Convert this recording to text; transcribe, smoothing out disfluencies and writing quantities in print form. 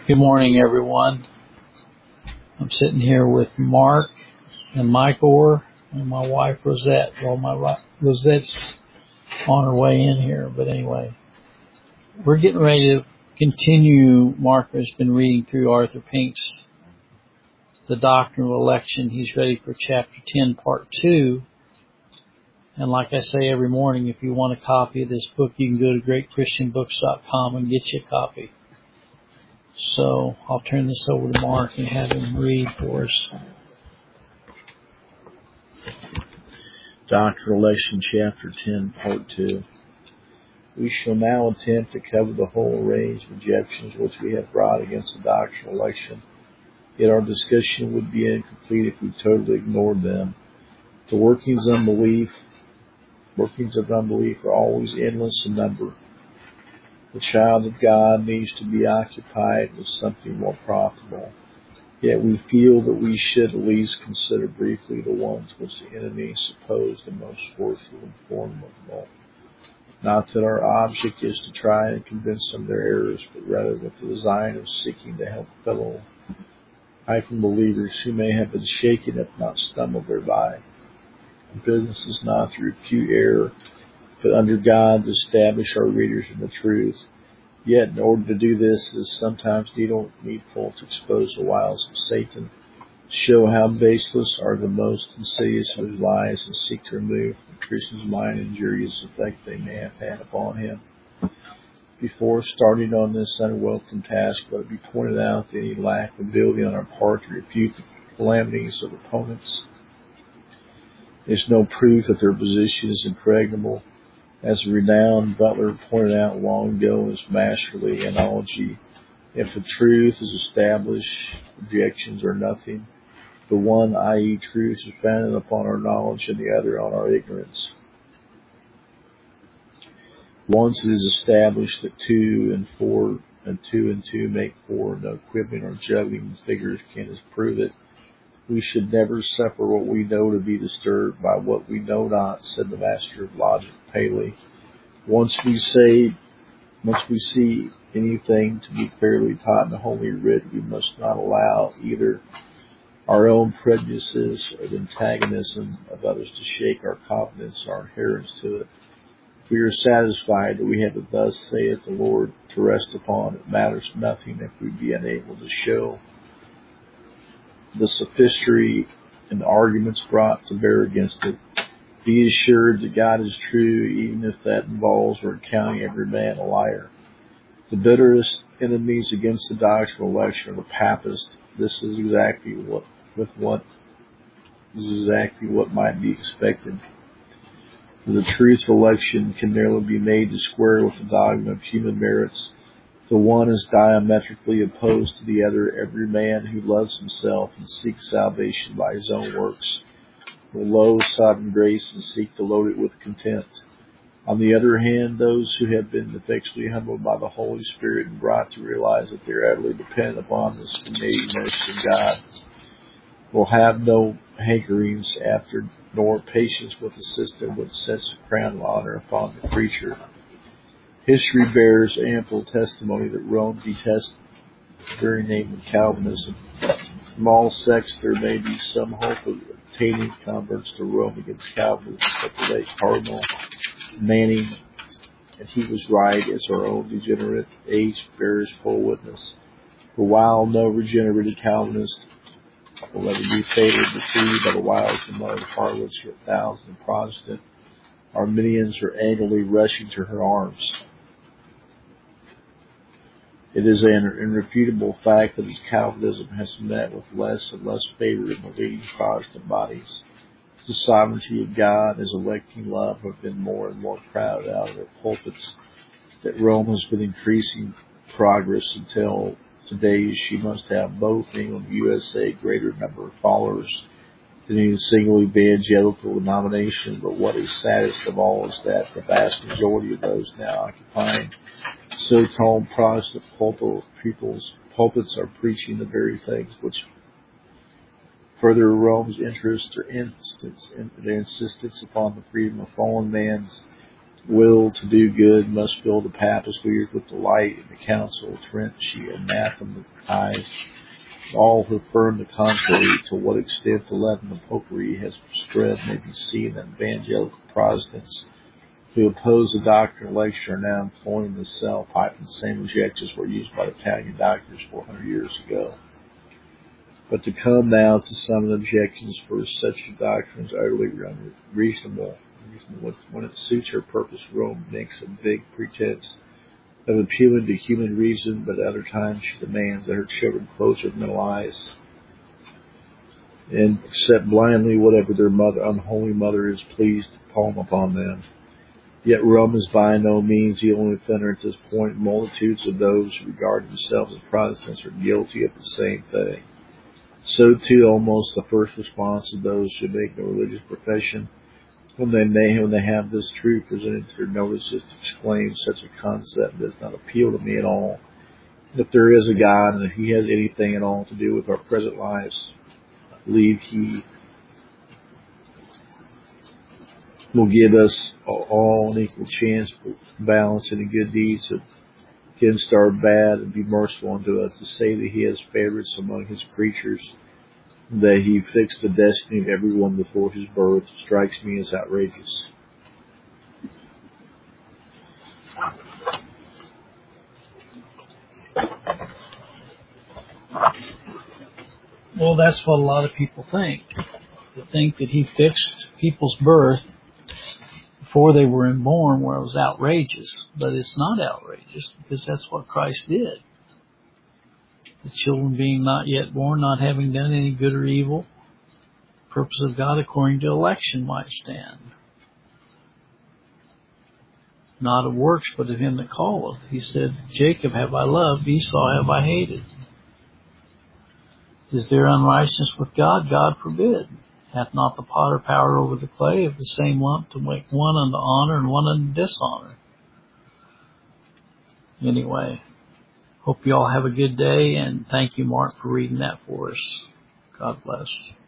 Good morning, everyone. I'm sitting here with Mark and Mike Orr and my wife Rosette. Well, Rosette's on her way in here, but anyway, we're getting ready to continue. Mark has been reading through Arthur Pink's The Doctrine of Election. He's ready for Chapter 10, Part 2. And like I say every morning, if you want a copy of this book, you can go to greatchristianbooks.com and get you a copy. So I'll turn this over to Mark and have him read for us. Doctrine of Election, Chapter 10, Part 2. We shall now attempt to cover the whole range of objections which we have brought against the doctrine of election, yet our discussion would be incomplete if we totally ignored them. The workings of unbelief are always endless in number. The child of God needs to be occupied with something more profitable. Yet we feel that we should at least consider briefly the ones which the enemy supposed the most forceful and formidable. Not that our object is to try and convince them of their errors, but rather with the design of seeking to help fellow believers who may have been shaken if not stumbled thereby. The business is not to refute error, but under God to establish our readers in the truth. Yet in order to do this, it is sometimes needful to expose the wiles of Satan, to show how baseless are the most insidious of his lies, and seek to remove from the Christian's mind injurious effect they may have had upon him. Before starting on this unwelcome task, let it be pointed out that any lack of ability on our part to refute the calamities of opponents is no proof that their position is impregnable. As a renowned Butler pointed out long ago in his masterly analogy, if the truth is established, objections are nothing. The one, i.e. truth, is founded upon our knowledge, and the other on our ignorance. Once it is established that 2 and 4 and 2 and 2 make 4, no quibbling or juggling figures can disprove it. We should never suffer what we know to be disturbed by what we know not, said the master of logic, Paley. Once we see anything to be clearly taught in the Holy Writ, we must not allow either our own prejudices or the antagonism of others to shake our confidence or our adherence to it. If we are satisfied that we have the thus saith the Lord to rest upon, it matters nothing if we be unable to show the sophistry and the arguments brought to bear against it. Be assured that God is true, even if that involves or counting every man a liar. The bitterest enemies against the doctrine of election are the Papists. This is exactly what might be expected. For the truth of election can nearly be made to square with the dogma of human merits. The one is diametrically opposed to the other. Every man who loves himself and seeks salvation by his own works will loathe sovereign grace and seek to load it with contempt. On the other hand, those who have been effectually humbled by the Holy Spirit and brought to realize that they are utterly dependent upon this amazing mercy of God will have no hankerings after nor patience with the system which sets a crown of honor upon the creature. History bears ample testimony that Rome detests the very name of Calvinism. From all sects there may be some hope of obtaining converts to Rome against Calvinism, but the late Cardinal Manning, and he was right, as our own degenerate age bears full witness. For while no regenerated Calvinist will ever be fatally deceived by the wiles of Mother harlots or 1,000 Protestant Arminians are annually rushing to her arms. It is an irrefutable fact that as Calvinism has met with less and less favor in the leading Protestant bodies, the sovereignty of God and his electing love have been more and more crowded out of their pulpits, that Rome has been increasing progress until today she must have both England and USA greater number of followers than any single evangelical denomination. But what is saddest of all is that the vast majority of those now occupying so-called Protestant pulpits are preaching the very things which further Rome's interest or insistence upon the freedom of fallen man's will to do good must fill the Papist ears with delight. In the Council of Trent she anathematized all who affirm the contrary. To what extent the leaven of popery has spread may be seen that evangelical Protestants who oppose the doctrine of election are now employing the cell pipe and the same objections were used by the Italian doctors 400 years ago. But to come now to some of the objections for such a doctrine is utterly unreasonable. When it suits her purpose, Rome makes a big pretense of appealing to human reason, but at other times she demands that her children close their mental eyes and accept blindly whatever their unholy mother is pleased to palm upon them. Yet Rome is by no means the only offender at this point. Multitudes of those who regard themselves as Protestants are guilty of the same thing. So too almost the first response of those who make no religious profession when they have this truth presented to their notice is to exclaim, such a concept does not appeal to me at all. If there is a God and if he has anything at all to do with our present lives, I believe he will give us all an equal chance for balance in the good deeds against our bad and be merciful unto us. To say that he has favorites among his creatures, that he fixed the destiny of everyone before his birth, strikes me as outrageous. Well, that's what a lot of people think. They think that he fixed people's birth before they were born, where it was outrageous. But it's not outrageous, because that's what Christ did. The children being not yet born, not having done any good or evil, the purpose of God according to election might stand. Not of works, but of him that calleth. He said, Jacob have I loved, Esau have I hated. Is there unrighteousness with God? God forbid. Hath not the potter power over the clay of the same lump to make one unto honor and one unto dishonor? Anyway, hope you all have a good day, and thank you, Mark, for reading that for us. God bless.